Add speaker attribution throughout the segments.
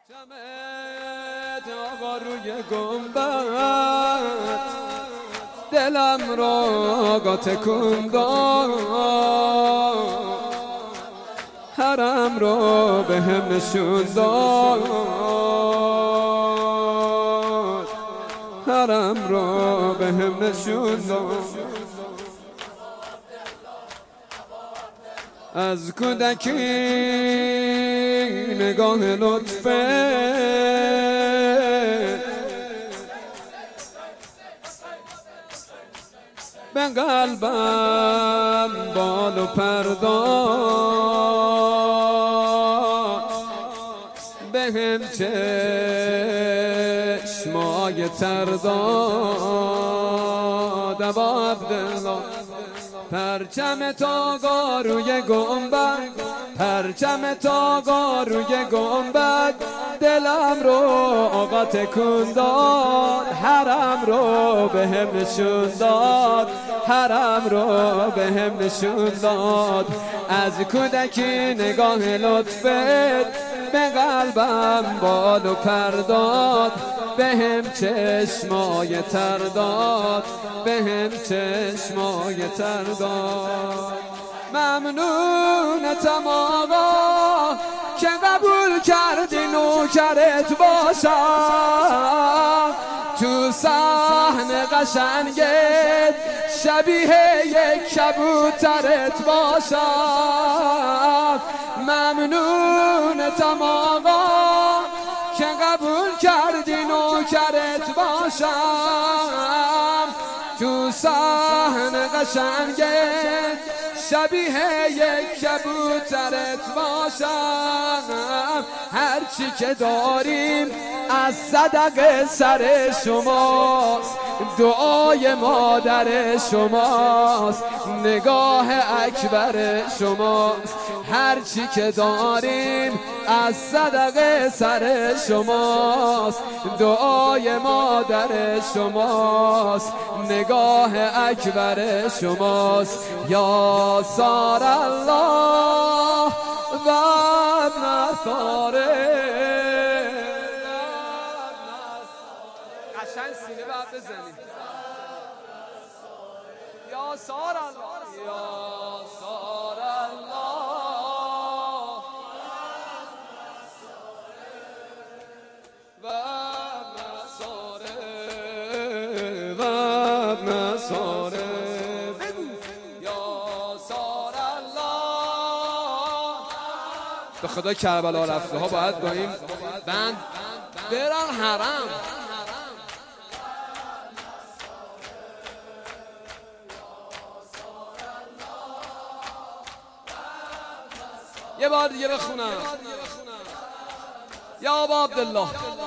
Speaker 1: جمعت آقا روی گنبد دلم رو آقا تکون داد، حرم رو به هم نشون داد، حرم رو به هم نشون داد. از کودکی نگاه لطفه به قلبم بال و پرداز، به هم چشمای تر داد. ابا عبدالله پرچم تاقا روی گنبد، پرچم تاقا روی گنبد دلم رو آقا تکون داد، حرم رو به هم نشون داد، حرم رو به هم نشون داد. از کودکی نگاه لطفت به قلبم بال و پر داد، به هم چشمای تر داد، به هم چشمای تر داد. ممنونتم آقا که قبول کردی نوکرت باشم، تو صحن قشنگت شبیه یک کبوترت باشم. ممنونتم آقا که قبول کردی نوکرت باشم، تو صحن قشنگت شبیه یک کبوترت باشم. هرچی که داریم از صدقه سر شماست، دعای مادر شماست، نگاه اکبر شماست. هرچی که داریم از صدقه سر شماست، دعای مادر شماست، نگاه اکبر شماست. یا سار الله و نثاره. قشنگ سینه باید بزنیم. یا سار الله، یا سار الله و نثاره و نثاره. به خدا کربلا رفته ها باید با این بند برن حرم. یه بار دیگه بخونم. یا ابا عبدالله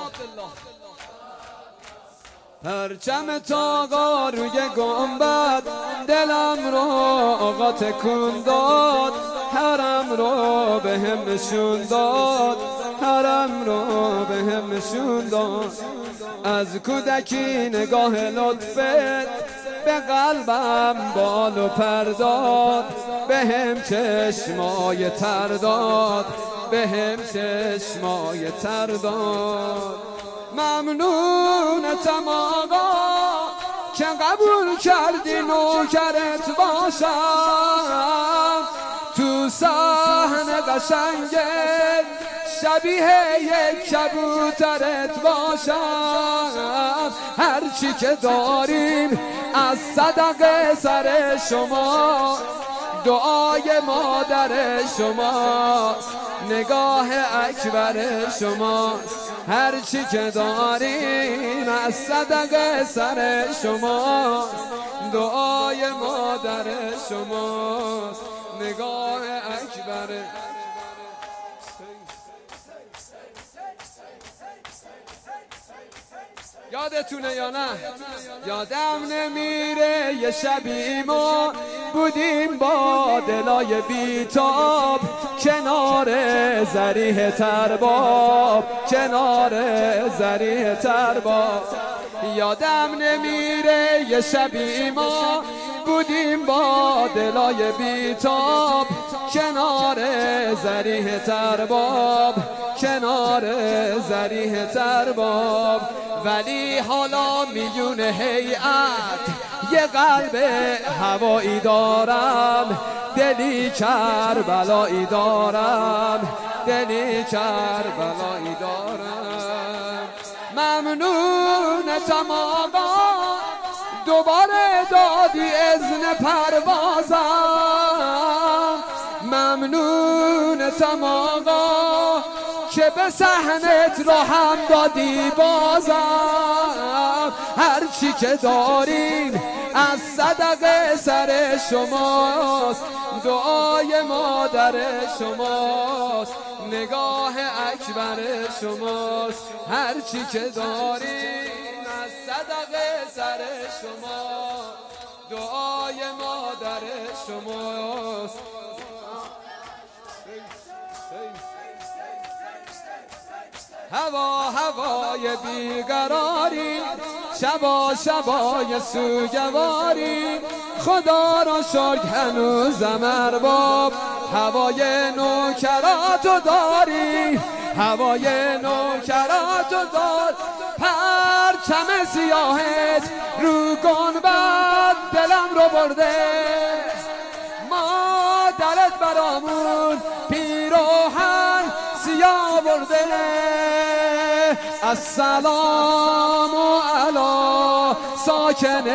Speaker 1: پرچم تاقا روی گنبد دلم رو آقا تکون داد، حرم رو به هم نشون داد، حرم رو به هم نشون داد. از کودکی نگاه لطفت به قلبم بال و پر داد، به هم چشمای تر داد، به هم چشمای تر داد. ممنونتم آقا که قبول کردی نوکرت باشم، تو صحن قشنگت شبیه یک کبوترت باشم. هرچی که داریم از صدقه سر شما، دعای مادر شماست، نگاه اکبر شماست. هرچی که داریم از صدقه سر شماست، دعای مادر شماست، نگاه اکبر. یادتونه یا نه؟ یادم نمیره یه شبی ما بودیم با دلای بیتاب کنار ذریح ترباب، کنار ذریح ترباب. یادم نمیره یه شبی ما بودیم با دلای بیتاب کنار ذریح ترباب، کنار ذریح ترباب. ولی حالا میلیون هیئت یه قلب هوایی دارم، دلی کربلایی دارم، دلی کربلایی دارم. ممنونتم آقا دوباره دادی اذن پروازم، ممنونتم آقا که به صحنت رو هم دادی بازم. هرچی که داریم از صدقه سر شماست، دعای مادر شماست، نگاه اکبر شماست. هرچی که داریم از صدقه سر شماست، دعای مادر شماست. هوا هوای بیقراری، شبا شبای سوگواری. خدا را شکر هنوزم ارباب هوای نوکراتو داری، هوای نوکراتو دار. پرچم سیاهت رو گنبد دلم رو برده، مادرت برامون پیراهن سیاه برده. السلام علی ساکن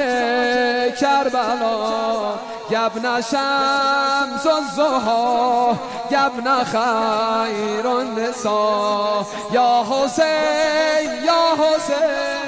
Speaker 1: کربلا، یبن شمس الضحی یبن خیر النساء. یا حسین یا حسین